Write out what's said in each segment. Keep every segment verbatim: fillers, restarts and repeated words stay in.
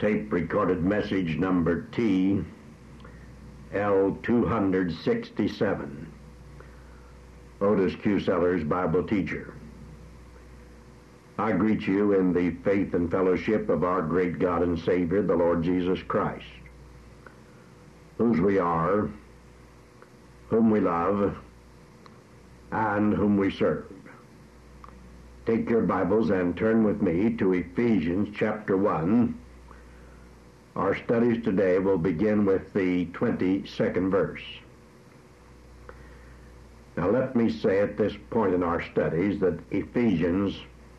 tape recorded message number T L two sixty-seven. Otis Q. Sellers, Bible teacher. I greet you in the faith and fellowship of our great God and Savior, the Lord Jesus Christ, whose we are, whom we love, and whom we serve. Take your Bibles and turn with me to Ephesians chapter one. Our studies today will begin with the twenty-second verse. Now let me say at this point in our studies that Ephesians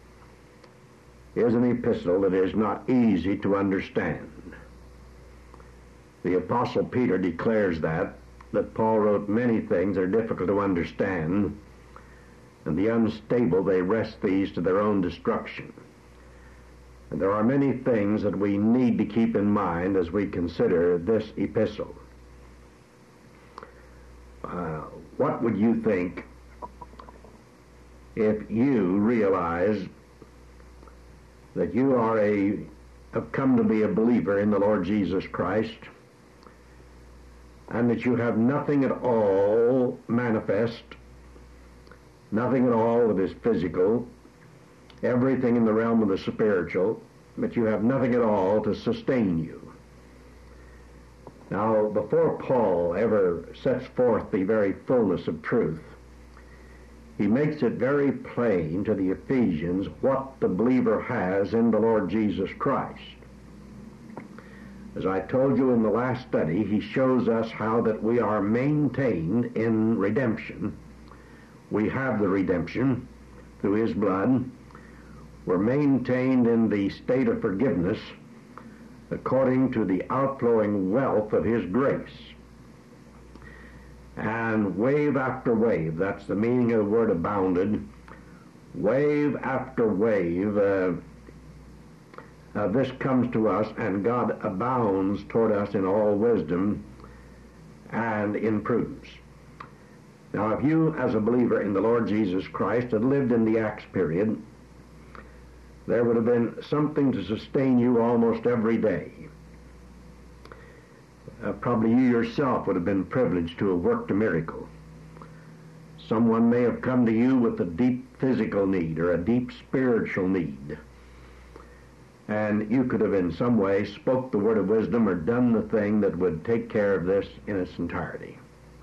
is an epistle that is not easy to understand. The Apostle Peter declares that, that Paul wrote many things that are difficult to understand, and the unstable they wrest these to their own destruction. And there are many things that we need to keep in mind as we consider this epistle. Uh, what would you think if you realize that you are a have come to be a believer in the Lord Jesus Christ, and that you have nothing at all manifest, nothing at all that is physical, everything in the realm of the spiritual, but you have nothing at all to sustain you? Now, before Paul ever sets forth the very fullness of truth, he makes it very plain to the Ephesians what the believer has in the Lord Jesus Christ. As I told you in the last study, he shows us how that we are maintained in redemption. We have the redemption through his blood. We're maintained in the state of forgiveness according to the outflowing wealth of his grace. And wave after wave, that's the meaning of the word abounded, wave after wave, uh, uh, this comes to us, and God abounds toward us in all wisdom and in prudence. Now, if you, as a believer in the Lord Jesus Christ, had lived in the Acts period, there would have been something to sustain you almost every day. Uh, probably you yourself would have been privileged to have worked a miracle. Someone may have come to you with a deep physical need or a deep spiritual need, and you could have in some way spoke the word of wisdom or done the thing that would take care of this in its entirety.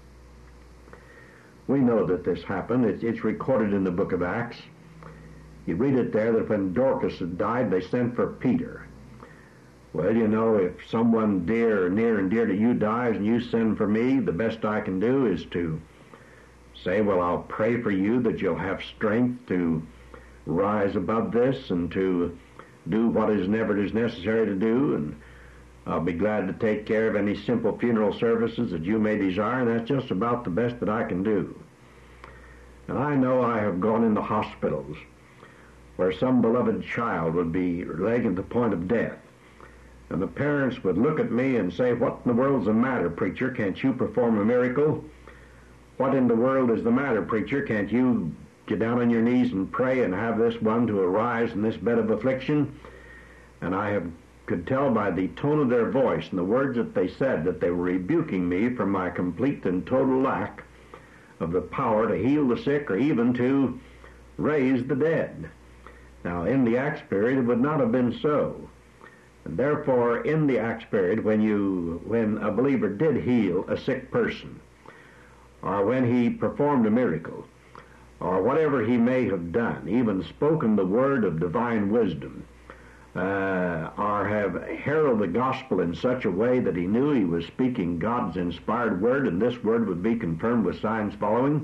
We know that this happened. It's, it's recorded in the book of Acts. You read it there that when Dorcas had died, they sent for Peter. Well, you know, if someone dear, near and dear to you dies and you send for me, the best I can do is to say, well, I'll pray for you that you'll have strength to rise above this and to do what is never is necessary to do, and I'll be glad to take care of any simple funeral services that you may desire, and that's just about the best that I can do. And I know I have gone into hospitals where some beloved child would be laying at the point of death, and the parents would look at me and say, what in the world's the matter, preacher? Can't you perform a miracle? What in the world is the matter, preacher? Can't you get down on your knees and pray and have this one to arise in this bed of affliction? And I have, could tell by the tone of their voice and the words that they said that they were rebuking me for my complete and total lack of the power to heal the sick or even to raise the dead. Now, in the Acts period, it would not have been so. And therefore, in the Acts period, when you, when a believer did heal a sick person, or when he performed a miracle, or whatever he may have done, even spoken the word of divine wisdom, uh, or have heralded the gospel in such a way that he knew he was speaking God's inspired word, and this word would be confirmed with signs following,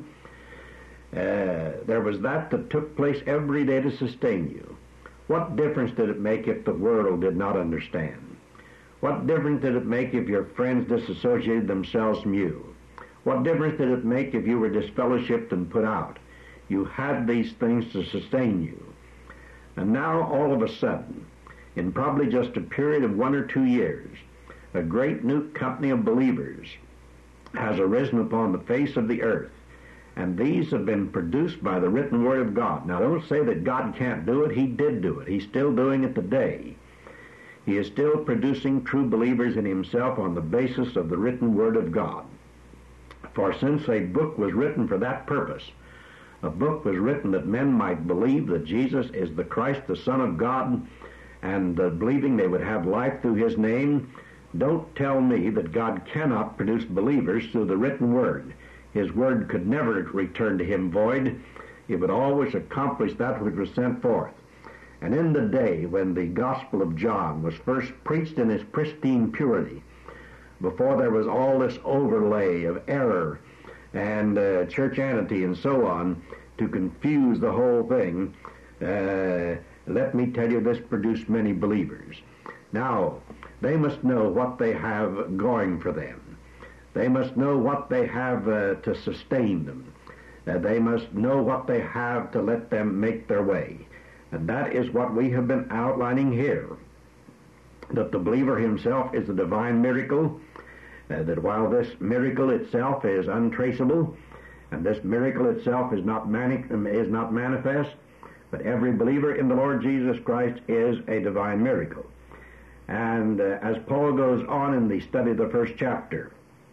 uh, there was that that took place every day to sustain you. What difference did it make if the world did not understand? What difference did it make if your friends disassociated themselves from you? What difference did it make if you were disfellowshipped and put out? You had these things to sustain you. And now, all of a sudden, in probably just a period of one or two years, a great new company of believers has arisen upon the face of the earth. And these have been produced by the written word of God. Now, don't say that God can't do it. He did do it. He's still doing it today. he is still producing true believers in himself on the basis of the written Word of God. For since a book was written for that purpose, a book was written that men might believe that Jesus is the Christ, the Son of God, and uh, believing they would have life through his name, don't tell me that God cannot produce believers through the written Word. His Word could never return to him void. It would always accomplish that which was sent forth. And in the day when the Gospel of John was first preached in its pristine purity, before there was all this overlay of error and uh, churchianity and so on to confuse the whole thing, uh, let me tell you, this produced many believers. Now, they must know what they have going for them. They must know what they have uh, to sustain them. Uh, they must know what they have to let them make their way. And that is what we have been outlining here, that the believer himself is a divine miracle, uh, that while this miracle itself is untraceable, and this miracle itself is not, mani- is not manifest, but every believer in the Lord Jesus Christ is a divine miracle. And uh, as Paul goes on in the study of the first chapter,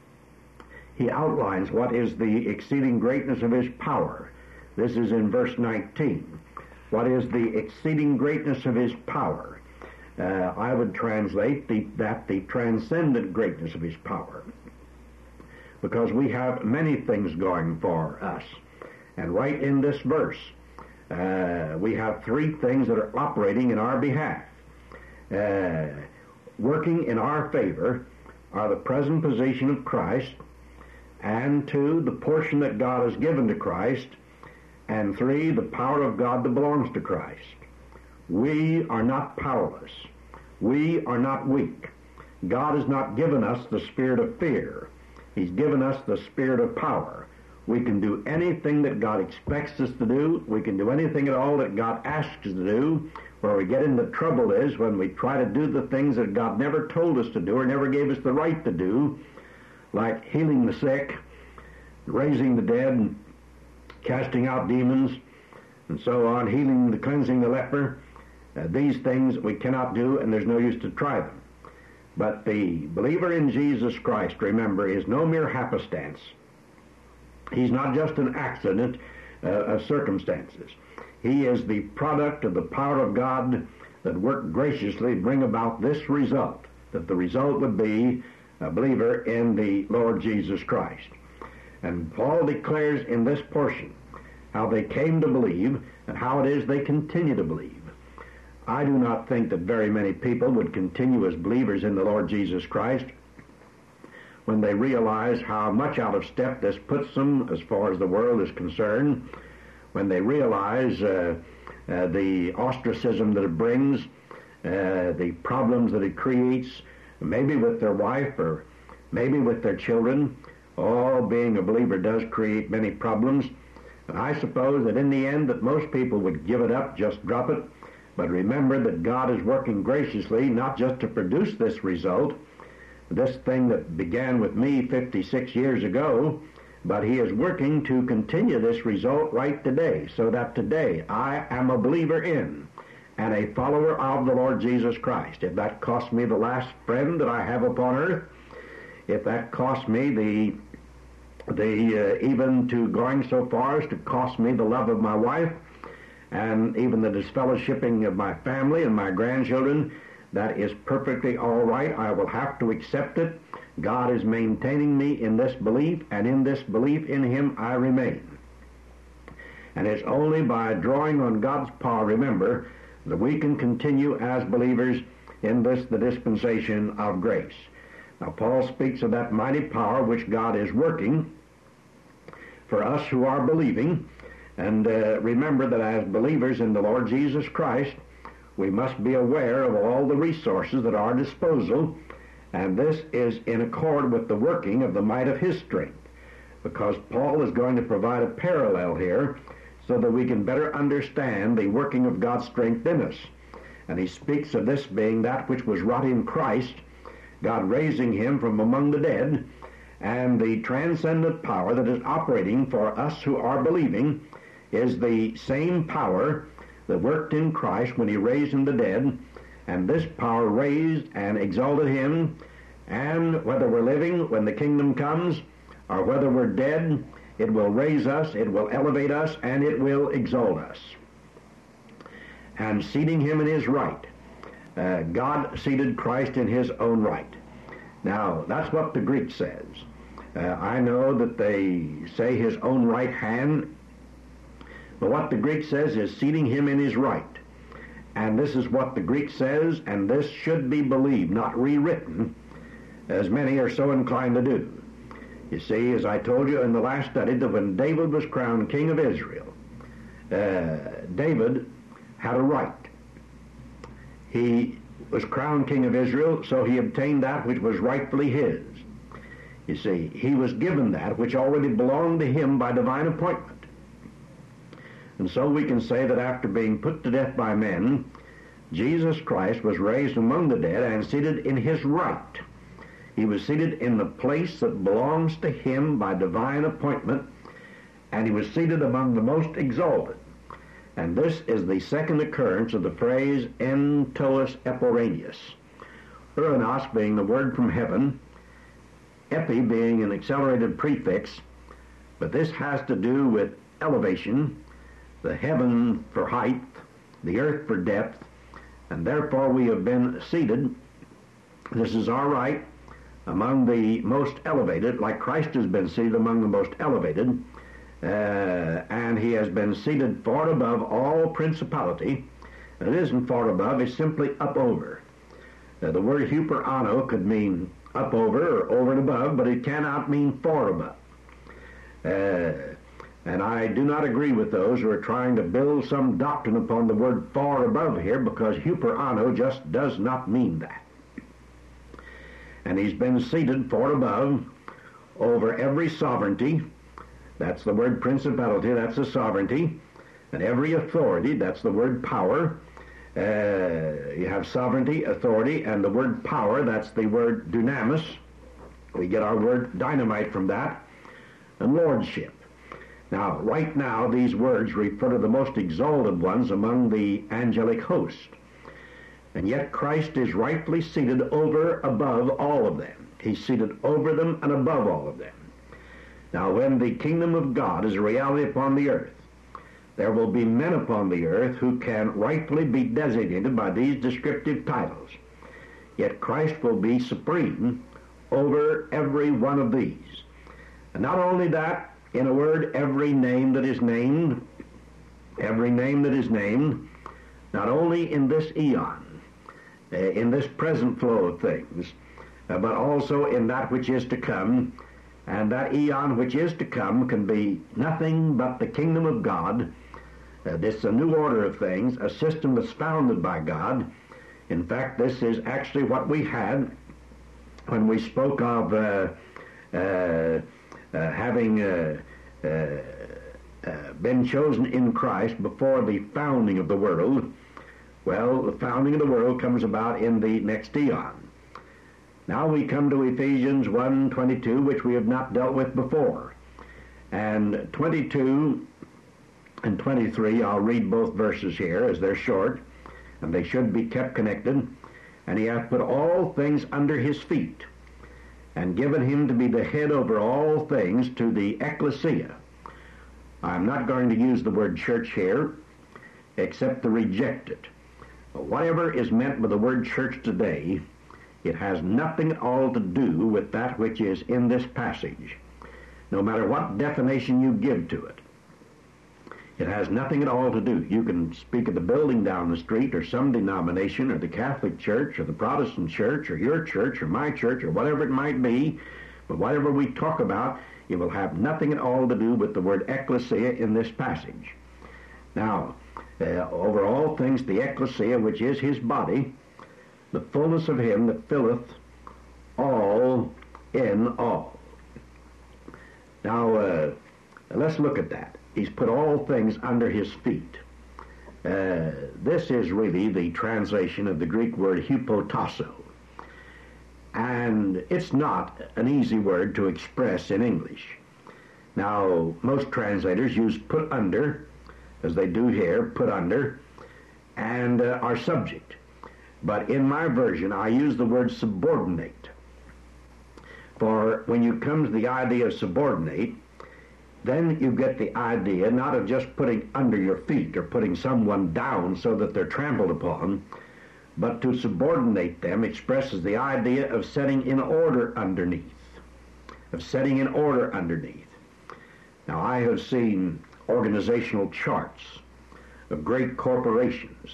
he outlines what is the exceeding greatness of his power. This is in verse nineteen. What is the exceeding greatness of his power? Uh, I would translate the, that the transcendent greatness of his power, because we have many things going for us. And right in this verse, uh, we have three things that are operating in our behalf. Uh, working in our favor are the present position of Christ, and two, the portion that God has given to Christ, and three, the power of God that belongs to Christ. We are not powerless. We are not weak. God has not given us the spirit of fear. He's given us the spirit of power. We can do anything that God expects us to do. We can do anything at all that God asks us to do. Where we get into trouble is when we try to do the things that God never told us to do or never gave us the right to do, like healing the sick, raising the dead, and casting out demons, and so on, healing, the cleansing the leper. Uh, these things we cannot do, and there's no use to try them. But the believer in Jesus Christ, remember, is no mere happenstance. He's not just an accident uh, of circumstances. He is the product of the power of God that worked graciously to bring about this result, that the result would be a believer in the Lord Jesus Christ. And Paul declares in this portion how they came to believe and how it is they continue to believe. I do not think that very many people would continue as believers in the Lord Jesus Christ when they realize how much out of step this puts them as far as the world is concerned, when they realize uh, uh, the ostracism that it brings, uh, the problems that it creates, maybe with their wife or maybe with their children. Oh, being a believer does create many problems. And I suppose that in the end that most people would give it up, just drop it. But remember that God is working graciously, not just to produce this result, this thing that began with me fifty-six years ago, but he is working to continue this result right today, so that today I am a believer in and a follower of the Lord Jesus Christ. If that cost me the last friend that I have upon earth, if that cost me the the uh, even to going so far as to cost me the love of my wife and even the disfellowshipping of my family and my grandchildren, that is perfectly all right. I will have to accept it. God is maintaining me in this belief, and in this belief in him I remain. And it's only by drawing on God's power, remember, that we can continue as believers in this, the dispensation of grace. Now, Paul speaks of that mighty power which God is working for us who are believing. And uh, remember that as believers in the Lord Jesus Christ, we must be aware of all the resources at our disposal, and this is in accord with the working of the might of his strength, because Paul is going to provide a parallel here so that we can better understand the working of God's strength in us. And he speaks of this being that which was wrought in Christ, God raising him from among the dead, and the transcendent power that is operating for us who are believing is the same power that worked in Christ when he raised him the dead, and this power raised and exalted him, and whether we're living when the kingdom comes, or whether we're dead, it will raise us, it will elevate us, and it will exalt us. And seating him in his right, uh, God seated Christ in his own right. Now, that's what the Greek says. Uh, I know that they say his own right hand, but what the Greek says is seating him in his right. And this is what the Greek says, and this should be believed, not rewritten, as many are so inclined to do. You see, as I told you in the last study, that when David was crowned king of Israel, uh, David had a right. He was crowned king of Israel, so he obtained that which was rightfully his. You see, he was given that which already belonged to him by divine appointment. And so we can say that after being put to death by men, Jesus Christ was raised among the dead and seated in his right. He was seated in the place that belongs to him by divine appointment, and he was seated among the most exalted. And this is the second occurrence of the phrase en tois epouranius. Uranos being the word from heaven, epi being an accelerated prefix, but this has to do with elevation, the heaven for height, the earth for depth, and therefore we have been seated, this is our right, among the most elevated, like Christ has been seated among the most elevated, uh, and he has been seated far above all principality. And it isn't far above, it's simply up over. Uh, the word huper anno could mean up over or over and above, but it cannot mean far above. Uh, and I do not agree with those who are trying to build some doctrine upon the word far above here, because huper anno just does not mean that. And he's been seated far above over every sovereignty, that's the word principality, that's the sovereignty, and every authority, that's the word power. Uh, you have sovereignty, authority, and the word power, that's the word dunamis. We get our word dynamite from that, and lordship. Now, right now, these words refer to the most exalted ones among the angelic host. And yet Christ is rightfully seated over, above all of them. He's seated over them and above all of them. Now, when the kingdom of God is a reality upon the earth, there will be men upon the earth who can rightfully be designated by these descriptive titles. Yet Christ will be supreme over every one of these. And not only that, in a word, every name that is named, every name that is named, not only in this eon, uh, in this present flow of things, uh, but also in that which is to come. And that eon which is to come can be nothing but the kingdom of God. Uh, this is a new order of things, a system that's founded by God. In fact, this is actually what we had when we spoke of uh, uh, uh, having uh, uh, uh, been chosen in Christ before the founding of the world. Well, the founding of the world comes about in the next eon. Now we come to Ephesians one twenty-two, which we have not dealt with before. And twenty-two and twenty-three, I'll read both verses here as they're short, and they should be kept connected. And he hath put all things under his feet, and given him to be the head over all things to the ecclesia. I'm not going to use the word church here, except to reject it. Whatever is meant by the word church today, it has nothing at all to do with that which is in this passage, no matter what definition you give to it. It has nothing at all to do. You can speak of the building down the street, or some denomination, or the Catholic Church, or the Protestant Church, or your church, or my church, or whatever it might be, but whatever we talk about, it will have nothing at all to do with the word ecclesia in this passage. Now, uh, over all things, the ecclesia, which is his body, the fullness of him that filleth all in all. Now, uh, let's look at that. He's put all things under his feet. Uh, this is really the translation of the Greek word hypotasso. And it's not an easy word to express in English. Now, most translators use put under, as they do here, put under, and uh, our subject. But in my version, I use the word subordinate. For when you come to the idea of subordinate, then you get the idea not of just putting under your feet or putting someone down so that they're trampled upon, but to subordinate them expresses the idea of setting in order underneath, of setting in order underneath. Now, I have seen organizational charts of great corporations,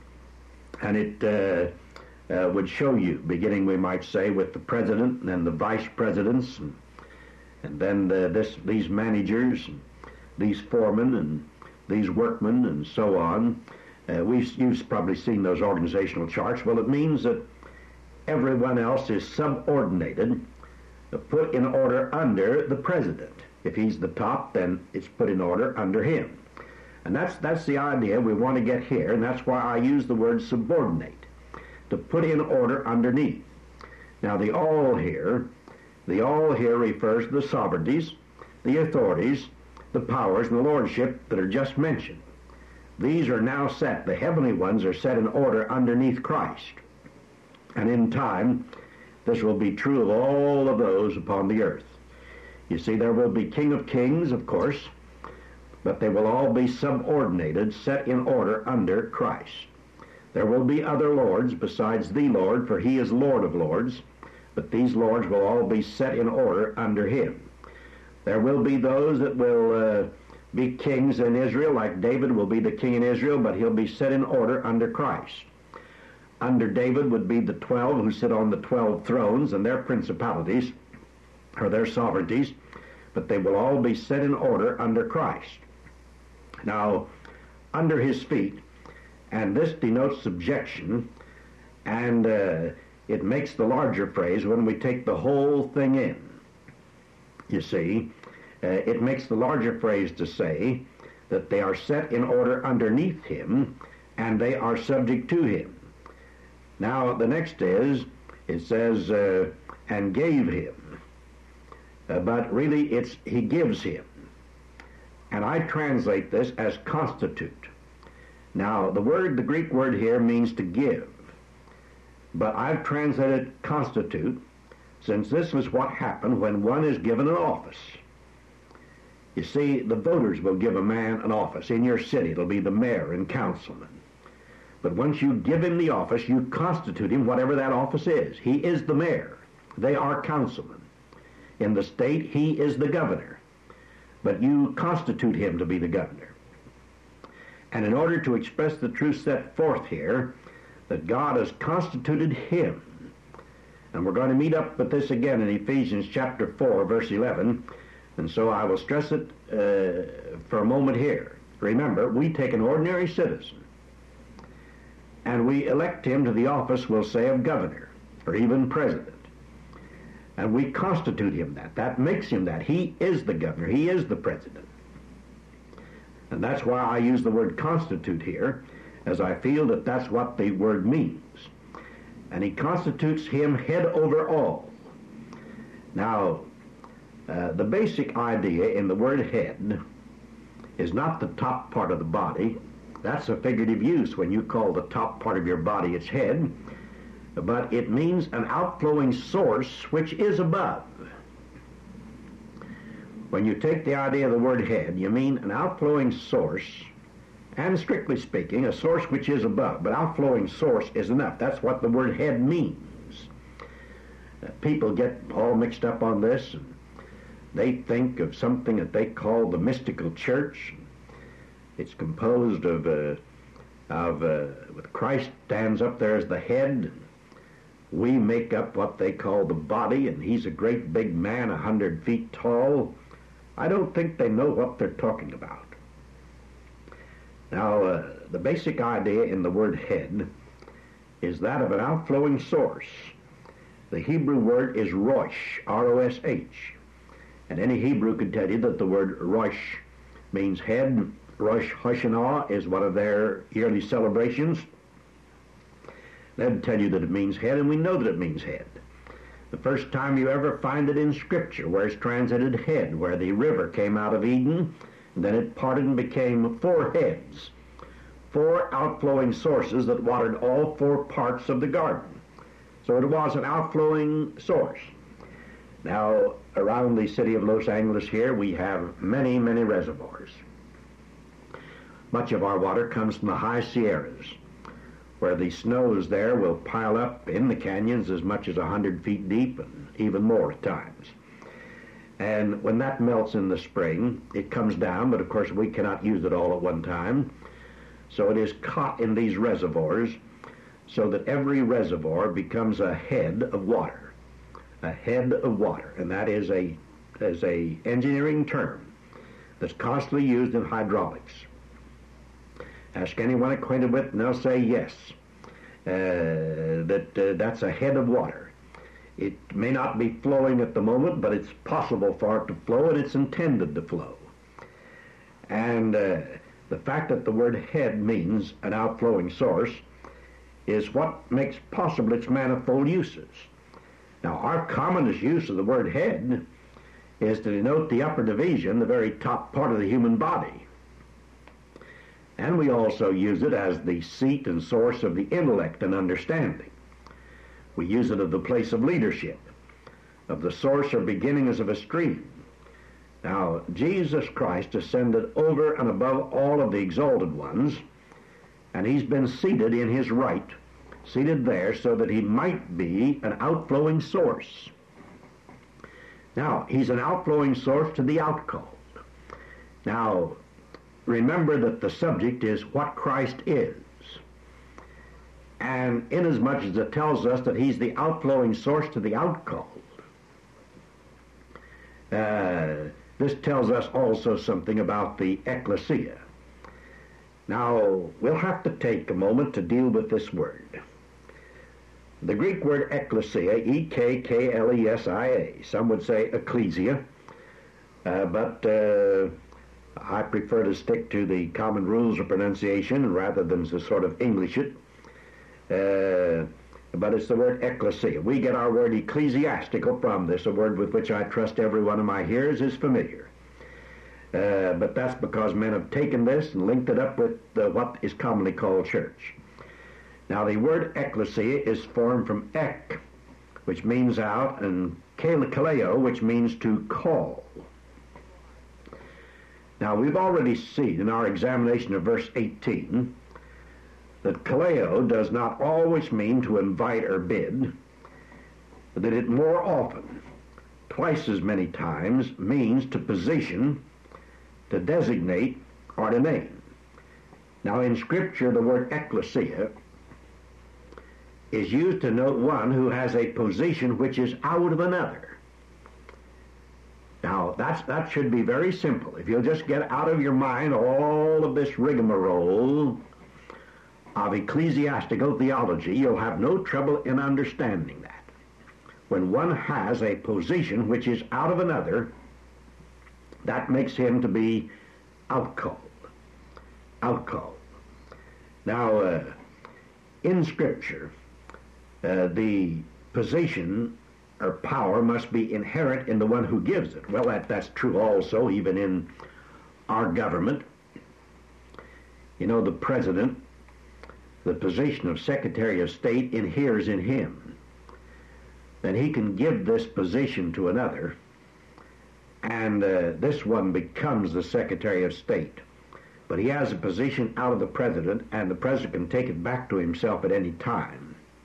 and it uh, uh, would show you, beginning, we might say, with the president and then the vice presidents, and, and then the, this, these managers, and these foremen, and these workmen, and so on. Uh, we've you've probably seen those organizational charts. Well, it means that everyone else is subordinated, uh, put in order under the president. If he's the top, then it's put in order under him. And that's that's the idea we want to get here, and that's why I use the word subordinate, to put in order underneath. Now, the all here, the all here refers to the sovereignties, the authorities, the powers, and the lordship that are just mentioned. These are now set, the heavenly ones are set in order underneath Christ. And in time, this will be true of all of those upon the earth. You see, there will be King of Kings, of course, but they will all be subordinated, set in order under Christ. There will be other lords besides the Lord, for he is Lord of lords, but these lords will all be set in order under him. There will be those that will uh, be kings in Israel, like David will be the king in Israel, but he'll be set in order under Christ. Under David would be the twelve who sit on the twelve thrones and their principalities, or their sovereignties, but they will all be set in order under Christ. Now, under his feet, and this denotes subjection, and uh, it makes the larger phrase when we take the whole thing in. You see, uh, it makes the larger phrase to say that they are set in order underneath him, and they are subject to him. Now, the next is, it says, uh, and gave him. Uh, but really, it's he gives him. And I translate this as constitute. Now, the word, the Greek word here means to give. But I've translated constitute, since this was what happened when one is given an office. You see, the voters will give a man an office. In your city, it'll be the mayor and councilman. But once you give him the office, you constitute him whatever that office is. He is the mayor. They are councilmen. In the state, he is the governor. But you constitute him to be the governor. And in order to express the truth set forth here, that God has constituted him, and we're going to meet up with this again in Ephesians chapter four, verse eleven, and so I will stress it uh, for a moment here. Remember, we take an ordinary citizen, and we elect him to the office, we'll say, of governor, or even president. And we constitute him that. That makes him that. He is the governor. He is the president. And that's why I use the word constitute here, as I feel that that's what the word means. And he constitutes him head over all. Now, uh, the basic idea in the word head is not the top part of the body. That's a figurative use when you call the top part of your body its head. But it means an outflowing source which is above. When you take the idea of the word head, you mean an outflowing source, and strictly speaking, a source which is above. But outflowing source is enough. That's what the word head means. Uh, people get all mixed up on this, and they think of something that they call the mystical church. It's composed of, uh, of uh, with Christ stands up there as the head. We make up what they call the body, and he's a great big man, a hundred feet tall. I don't think they know what they're talking about. Now, uh, the basic idea in the word head is that of an outflowing source. The Hebrew word is rosh, R O S H. And any Hebrew could tell you that the word rosh means head. Rosh Hashanah is one of their yearly celebrations. They'd tell you that it means head, and we know that it means head. The first time you ever find it in Scripture, where it's translated head, where the river came out of Eden, and then it parted and became four heads. four outflowing sources that watered all four parts of the garden. So it was an outflowing source. Now, around the city of Los Angeles here, we have many, many reservoirs. Much of our water comes from the high Sierras, where the snows there will pile up in the canyons as much as one hundred feet deep and even more at times. And when that melts in the spring, it comes down, but of course we cannot use it all at one time. So it is caught in these reservoirs so that every reservoir becomes a head of water. A head of water, and that is a, is a engineering term that's constantly used in hydraulics. Ask anyone acquainted with it, and they'll say yes, uh, that uh, that's a head of water. It may not be flowing at the moment, but it's possible for it to flow, and it's intended to flow. And uh, the fact that the word head means an outflowing source is what makes possible its manifold uses. Now, our commonest use of the word head is to denote the upper division, the very top part of the human body. And we also use it as the seat and source of the intellect and understanding. We use it of the place of leadership, of the source or beginnings of a stream. Now, Jesus Christ ascended over and above all of the exalted ones, and he's been seated in his right, seated there so that he might be an outflowing source. Now, he's an outflowing source to the outcalled. Now, remember that the subject is what Christ is. And inasmuch as it tells us that he's the outflowing source to the outcalled, uh, this tells us also something about the ecclesia. Now, we'll have to take a moment to deal with this word. The Greek word ecclesia, E K K L E S I A. Some would say ecclesia, uh, but uh, I prefer to stick to the common rules of pronunciation rather than to sort of English it. Uh, but it's the word ecclesia. We get our word ecclesiastical from this, a word with which I trust every one of my hearers is familiar. Uh, but that's because men have taken this and linked it up with uh, what is commonly called church. Now, the word ecclesia is formed from ek, which means out, and kaleo, which means to call. Now, we've already seen in our examination of verse eighteen that kaleo does not always mean to invite or bid, but that it more often, twice as many times, means to position, to designate, or to name. Now, in Scripture, the word ecclesia is used to note one who has a position which is out of another. Now, that's, that should be very simple. If you'll just get out of your mind all of this rigmarole of ecclesiastical theology, you'll have no trouble in understanding that. When one has a position which is out of another, that makes him to be outcalled. Outcalled. Now, uh, in Scripture, uh, the position or power must be inherent in the one who gives it. Well, that, that's true also even in our government. You know, the president, the position of Secretary of State inheres in him. Then he can give this position to another, and uh, this one becomes the Secretary of State. But he has a position out of the president, and the president can take it back to himself at any time.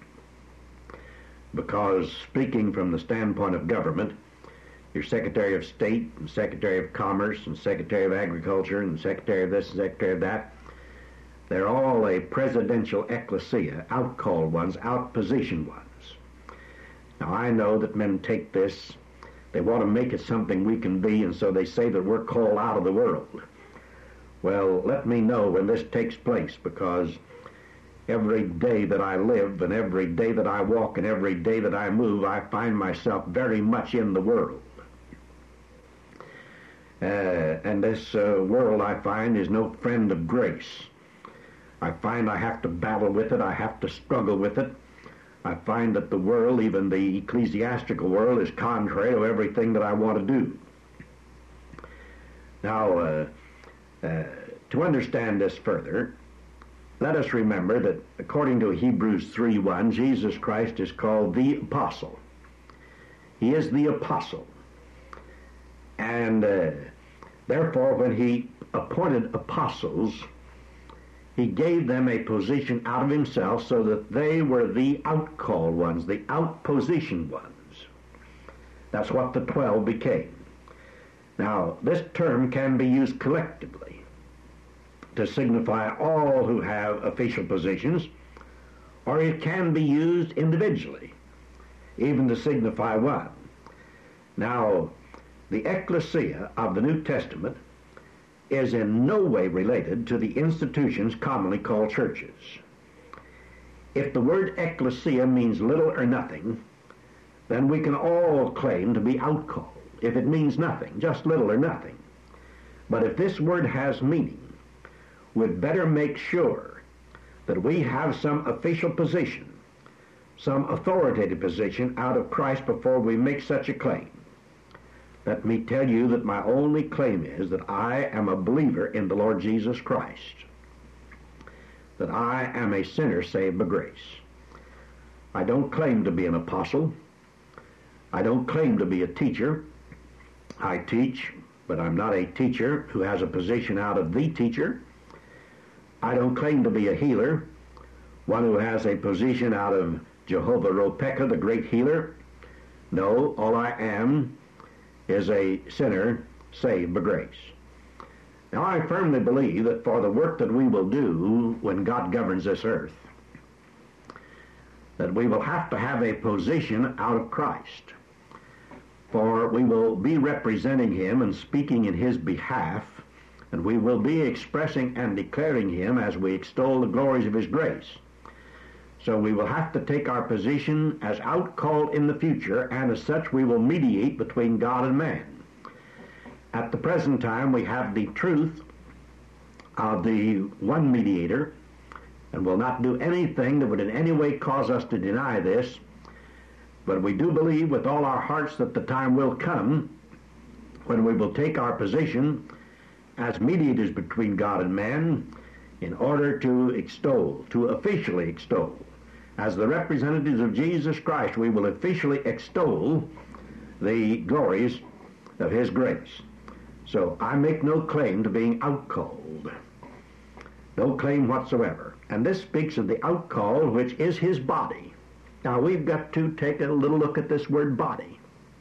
Because speaking from the standpoint of government, your Secretary of State and Secretary of Commerce and Secretary of Agriculture and Secretary of this and Secretary of that, they're all a presidential ecclesia, outcalled ones, outpositioned ones. Now, I know that men take this, they want to make it something we can be, and so they say that we're called out of the world. Well, let me know when this takes place, because every day that I live and every day that I walk and every day that I move, I find myself very much in the world. Uh, and this uh, world, I find, is no friend of grace. I find I have to battle with it. I have to struggle with it. I find that the world, even the ecclesiastical world, is contrary to everything that I want to do. Now, uh, uh, to understand this further, let us remember that according to Hebrews three one, Jesus Christ is called the Apostle. He is the Apostle. And uh, therefore, when he appointed apostles, he gave them a position out of himself so that they were the outcalled ones, the outpositioned ones. That's what the twelve became. Now, this term can be used collectively to signify all who have official positions, or it can be used individually, even to signify one. Now, the ecclesia of the New Testament is in no way related to the institutions commonly called churches. If the word ecclesia means little or nothing, then we can all claim to be outcalled. If it means nothing, just little or nothing. But if this word has meaning, we'd better make sure that we have some official position, some authoritative position out of Christ before we make such a claim. Let me tell you that my only claim is that I am a believer in the Lord Jesus Christ, that I am a sinner saved by grace. I don't claim to be an apostle. I don't claim to be a teacher. I teach, but I'm not a teacher who has a position out of the teacher. I don't claim to be a healer, one who has a position out of Jehovah Ropeka, the great healer. No, all I am is a sinner saved by grace. Now, I firmly believe that for the work that we will do when God governs this earth, that we will have to have a position out of Christ. For we will be representing him and speaking in his behalf, and we will be expressing and declaring him as we extol the glories of his grace. So we will have to take our position as outcalled in the future, and as such we will mediate between God and man. At the present time we have the truth of the one mediator, and will not do anything that would in any way cause us to deny this. But we do believe with all our hearts that the time will come when we will take our position as mediators between God and man in order to extol, to officially extol. As the representatives of Jesus Christ, we will officially extol the glories of his grace. So I make no claim to being outcalled. No claim whatsoever. And this speaks of the outcall, which is his body. Now, we've got to take a little look at this word body.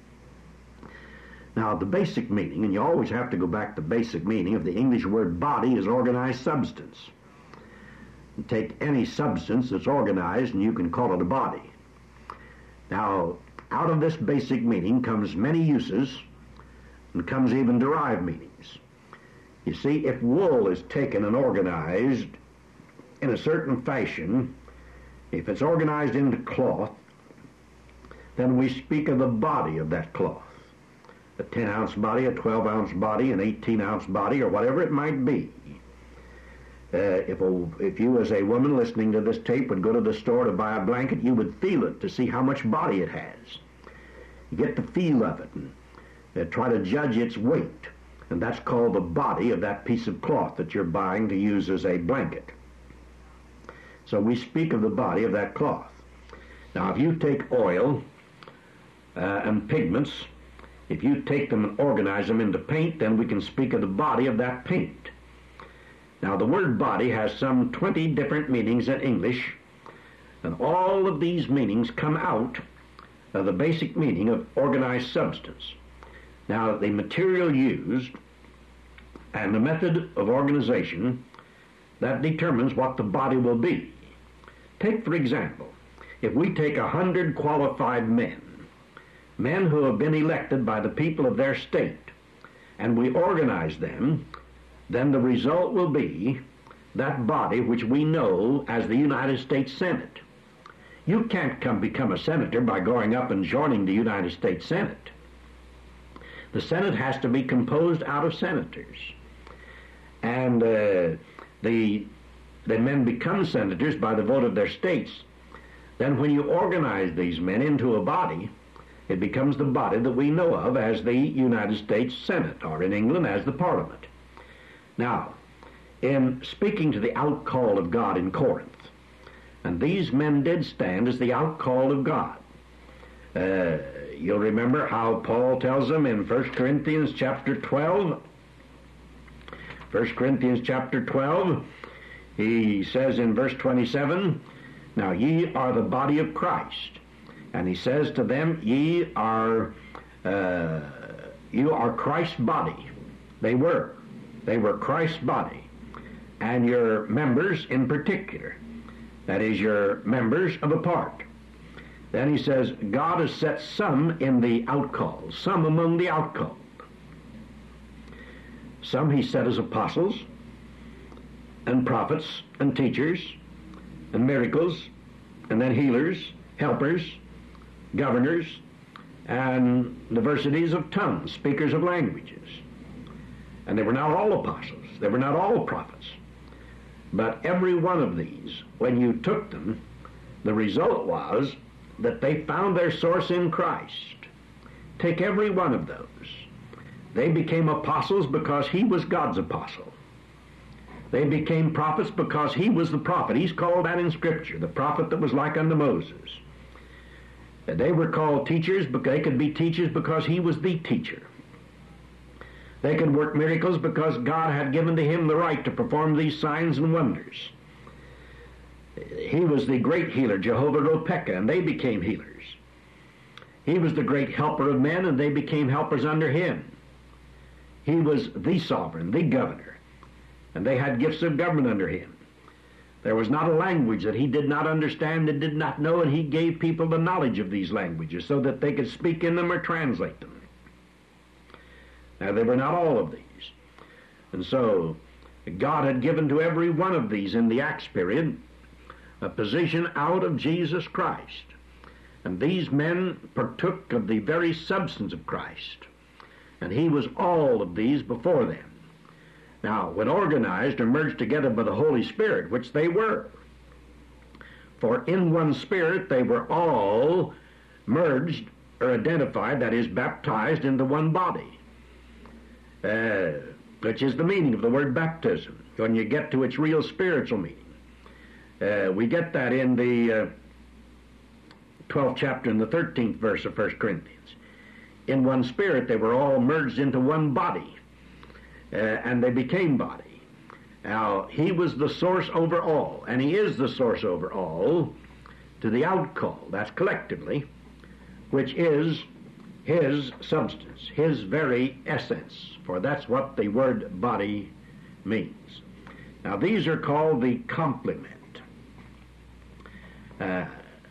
Now, the basic meaning, and you always have to go back to basic meaning of the English word body, is organized substance. You take any substance that's organized and you can call it a body. Now, out of this basic meaning comes many uses and comes even derived meanings. You see, if wool is taken and organized in a certain fashion, if it's organized into cloth, then we speak of the body of that cloth. A ten-ounce body, a twelve-ounce body, an eighteen-ounce body, or whatever it might be. Uh, if, a, if you as a woman listening to this tape would go to the store to buy a blanket, you would feel it to see how much body it has. You get the feel of it and uh, try to judge its weight. And that's called the body of that piece of cloth that you're buying to use as a blanket. So we speak of the body of that cloth. Now, if you take oil uh, and pigments, if you take them and organize them into paint, then we can speak of the body of that paint. Now, the word body has some twenty different meanings in English, and all of these meanings come out of the basic meaning of organized substance. Now, the material used and the method of organization, that determines what the body will be. Take, for example, if we take a hundred qualified men, men who have been elected by the people of their state, and we organize them, then the result will be that body which we know as the United States Senate. You can't come become a senator by going up and joining the United States Senate. The Senate has to be composed out of senators. And uh, the, the men become senators by the vote of their states. Then when you organize these men into a body, it becomes the body that we know of as the United States Senate, or in England as the Parliament. Now, in speaking to the outcall of God in Corinth. And these men did stand as the outcall of God. Uh, you'll remember how Paul tells them in First Corinthians chapter twelve. First Corinthians chapter twelve, he says in verse twenty-seven, "Now ye are the body of Christ." And he says to them, ye are, uh, you are Christ's body. They were. They were Christ's body. And your members in particular. That is, your members of a part. Then he says, God has set some in the outcalled, some among the outcalled. Some he set as apostles, and prophets, and teachers, and miracles, and then healers, helpers, governors, and diversities of tongues, speakers of languages. And they were not all apostles. They were not all prophets. But every one of these, when you took them, the result was that they found their source in Christ. Take every one of those. They became apostles because he was God's apostle. They became prophets because he was the prophet. He's called that in Scripture, the prophet that was like unto Moses. They were called teachers, but they could be teachers because he was the teacher. They could work miracles because God had given to him the right to perform these signs and wonders. He was the great healer, Jehovah Ropeka, and they became healers. He was the great helper of men, and they became helpers under him. He was the sovereign, the governor, and they had gifts of government under him. There was not a language that he did not understand and did not know, and he gave people the knowledge of these languages so that they could speak in them or translate them. Now, they were not all of these. And so, God had given to every one of these in the Acts period a position out of Jesus Christ. And these men partook of the very substance of Christ. And he was all of these before them. Now, when organized or merged together by the Holy Spirit, which they were, for in one Spirit they were all merged or identified, that is, baptized into one body, uh, which is the meaning of the word baptism, when you get to its real spiritual meaning. Uh, we get that in the uh, twelfth chapter and the thirteenth verse of First Corinthians. In one Spirit they were all merged into one body. Uh, and they became body. Now, he was the source over all, and he is the source over all to the outcall, that's collectively, which is his substance, his very essence, for that's what the word body means. Now, these are called the complement. Uh, uh,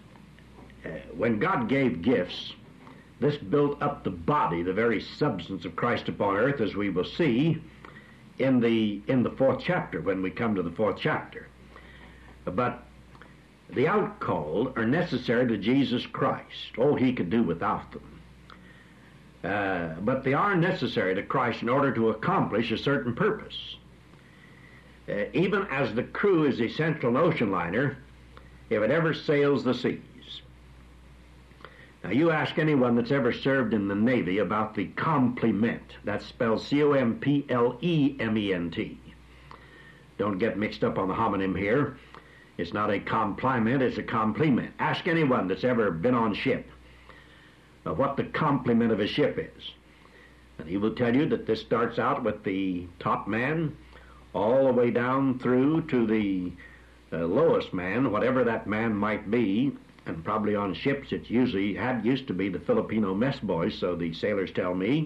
when God gave gifts, this built up the body, the very substance of Christ upon earth, as we will see in the in the fourth chapter, when we come to the fourth chapter. But the outcalled are necessary to Jesus Christ. Oh, he could do without them. Uh, but they are necessary to Christ in order to accomplish a certain purpose. Uh, even as the crew is essential in an ocean liner, if it ever sails the seas. Now, you ask anyone that's ever served in the Navy about the complement. That's spelled C O M P L E M E N T. Don't get mixed up on the homonym here. It's not a compliment, it's a complement. Ask anyone that's ever been on ship of what the complement of a ship is. And he will tell you that this starts out with the top man all the way down through to the uh, lowest man, whatever that man might be. And probably on ships it usually had used to be the Filipino mess boys, so the sailors tell me.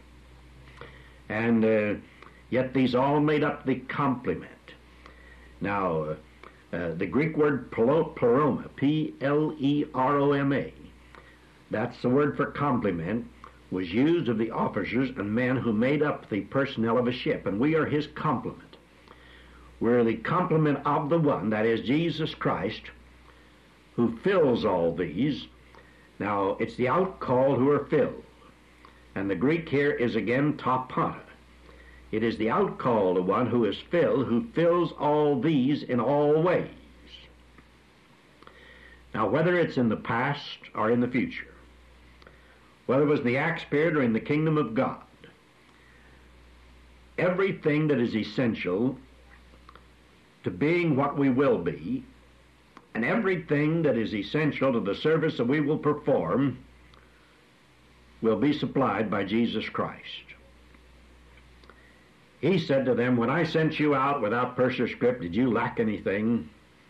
And uh, yet these all made up the complement. Now, uh, uh, the Greek word pleroma, P L E R O M A, that's the word for complement, was used of the officers and men who made up the personnel of a ship, and we are his complement. We're the complement of the one, that is Jesus Christ, who fills all these. Now, it's the outcalled who are filled. And the Greek here is again tapata. It is the outcalled one who is filled, who fills all these in all ways. Now, whether it's in the past or in the future, whether it was in the Acts period or in the kingdom of God, everything that is essential to being what we will be, and everything that is essential to the service that we will perform will be supplied by Jesus Christ. He said to them, when I sent you out without purse or scrip, did you lack anything?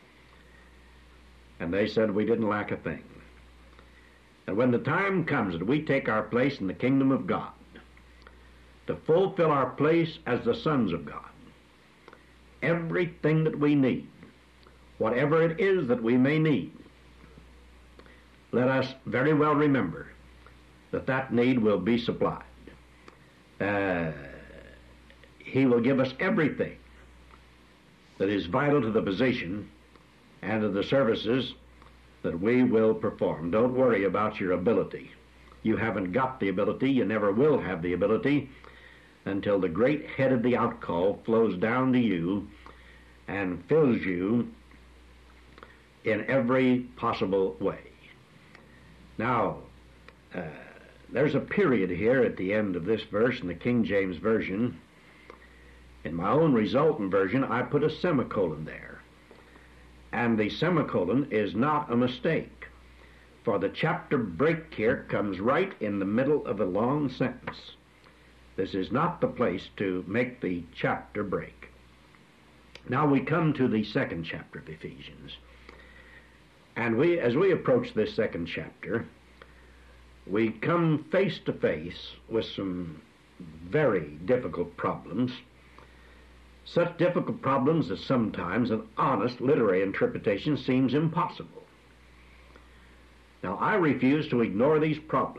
And they said, we didn't lack a thing. And when the time comes that we take our place in the kingdom of God, to fulfill our place as the sons of God, everything that we need, whatever it is that we may need, let us very well remember that that need will be supplied. Uh, he will give us everything that is vital to the position and to the services that we will perform. Don't worry about your ability. You haven't got the ability. You never will have the ability until the great head of the outcall flows down to you and fills you in every possible way. Now, uh, there's a period here at the end of this verse in the King James Version. In my own resultant version, I put a semicolon there. And the semicolon is not a mistake, for the chapter break here comes right in the middle of a long sentence. This is not the place to make the chapter break. Now we come to the second chapter of Ephesians. And we, as we approach this second chapter, we come face to face with some very difficult problems. Such difficult problems that sometimes an honest literary interpretation seems impossible. Now, I refuse to ignore these problems.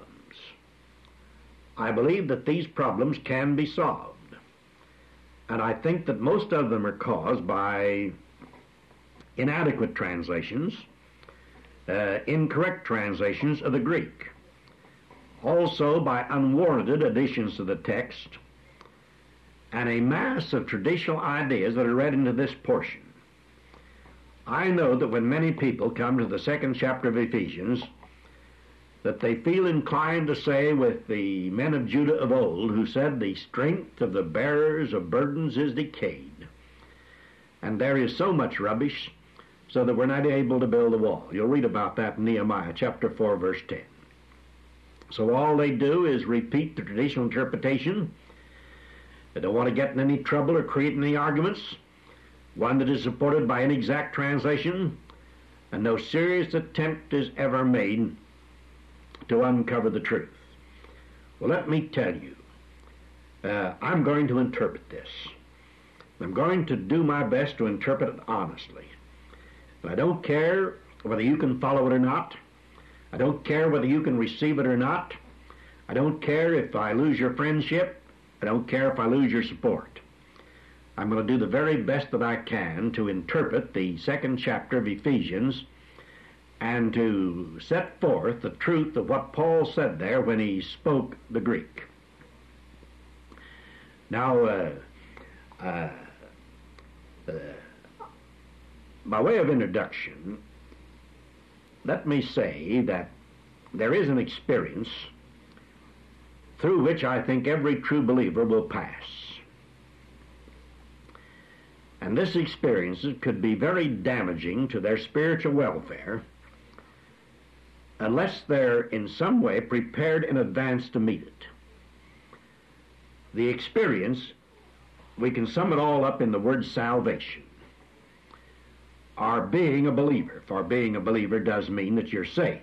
I believe that these problems can be solved. And I think that most of them are caused by inadequate translations, uh, incorrect translations of the Greek, also by unwarranted additions to the text, and a mass of traditional ideas that are read into this portion. I know that when many people come to the second chapter of Ephesians, that they feel inclined to say with the men of Judah of old, who said, the strength of the bearers of burdens is decayed. And there is so much rubbish, so that we're not able to build a wall. You'll read about that in Nehemiah chapter four, verse ten. So all they do is repeat the traditional interpretation. They don't want to get in any trouble or create any arguments, one that is supported by inexact translation, and no serious attempt is ever made to uncover the truth. Well, let me tell you, uh, I'm going to interpret this. I'm going to do my best to interpret it honestly. And I don't care whether you can follow it or not. I don't care whether you can receive it or not. I don't care if I lose your friendship. I don't care if I lose your support. I'm going to do the very best that I can to interpret the second chapter of Ephesians and to set forth the truth of what Paul said there when he spoke the Greek. Now, uh, uh, uh, by way of introduction, let me say that there is an experience through which I think every true believer will pass. And this experience could be very damaging to their spiritual welfare unless they're in some way prepared in advance to meet it. The experience, we can sum it all up in the word salvation. Our being a believer, for being a believer does mean that you're saved.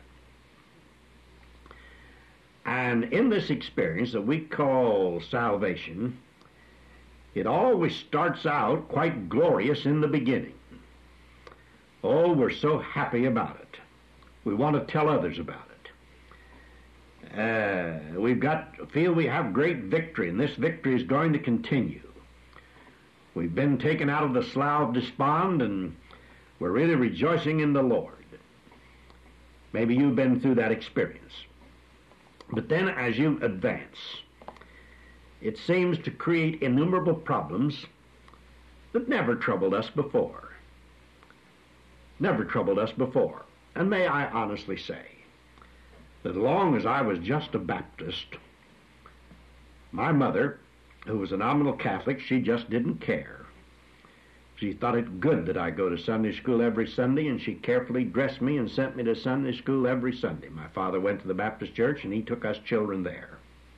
And in this experience that we call salvation, it always starts out quite glorious in the beginning. Oh, we're so happy about it. We want to tell others about it. Uh, we've got feel we have great victory, and this victory is going to continue. We've been taken out of the slough of despond, and we're really rejoicing in the Lord. Maybe you've been through that experience. But then as you advance, it seems to create innumerable problems that never troubled us before. Never troubled us before. And may I honestly say that as long as I was just a Baptist, my mother, who was a nominal Catholic, she just didn't care. She thought it good that I go to Sunday school every Sunday, and she carefully dressed me and sent me to Sunday school every Sunday. My father went to the Baptist church, and he took us children there.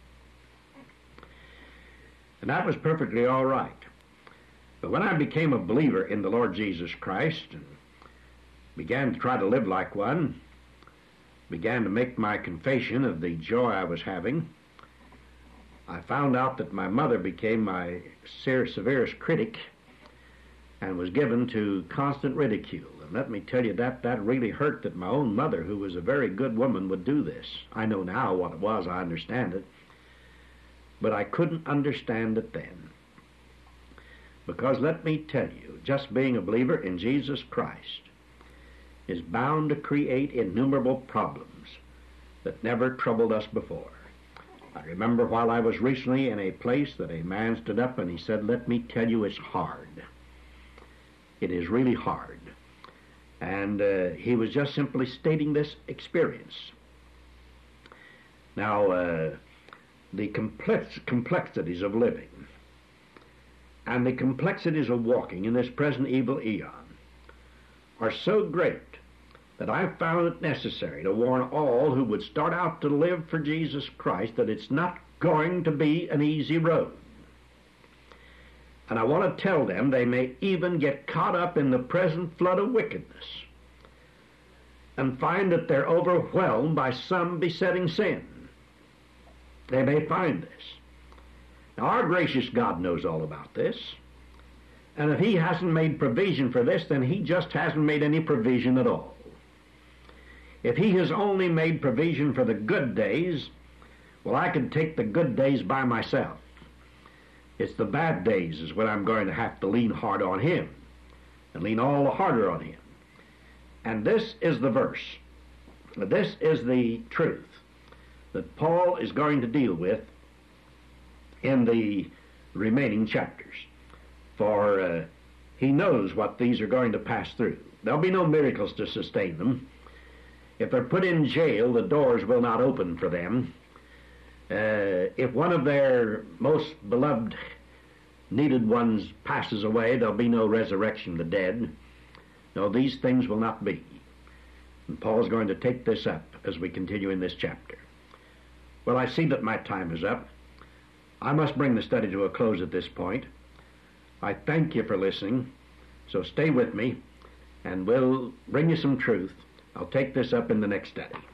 And that was perfectly all right. But when I became a believer in the Lord Jesus Christ and began to try to live like one, began to make my confession of the joy I was having, I found out that my mother became my severest critic and was given to constant ridicule. And let me tell you, that that really hurt, that my own mother, who was a very good woman, would do this. I know now what it was, I understand it. But I couldn't understand it then. Because let me tell you, just being a believer in Jesus Christ is bound to create innumerable problems that never troubled us before. I remember while I was recently in a place that a man stood up and he said, "Let me tell you, it's hard. It is really hard." And uh, he was just simply stating this experience. Now, uh, the complex complexities of living and the complexities of walking in this present evil eon are so great that I found it necessary to warn all who would start out to live for Jesus Christ that it's not going to be an easy road. And I want to tell them they may even get caught up in the present flood of wickedness and find that they're overwhelmed by some besetting sin. They may find this. Now, our gracious God knows all about this. And if he hasn't made provision for this, then he just hasn't made any provision at all. If he has only made provision for the good days, well, I can take the good days by myself. It's the bad days is when I'm going to have to lean hard on him and lean all the harder on him. And this is the verse. This is the truth that Paul is going to deal with in the remaining chapters. For uh, he knows what these are going to pass through. There'll be no miracles to sustain them. If they're put in jail, the doors will not open for them. Uh, if one of their most beloved, needed ones passes away, there'll be no resurrection of the dead. No, these things will not be. And Paul's going to take this up as we continue in this chapter. Well, I see that my time is up. I must bring the study to a close at this point. I thank you for listening, so stay with me, and we'll bring you some truth. I'll take this up in the next study.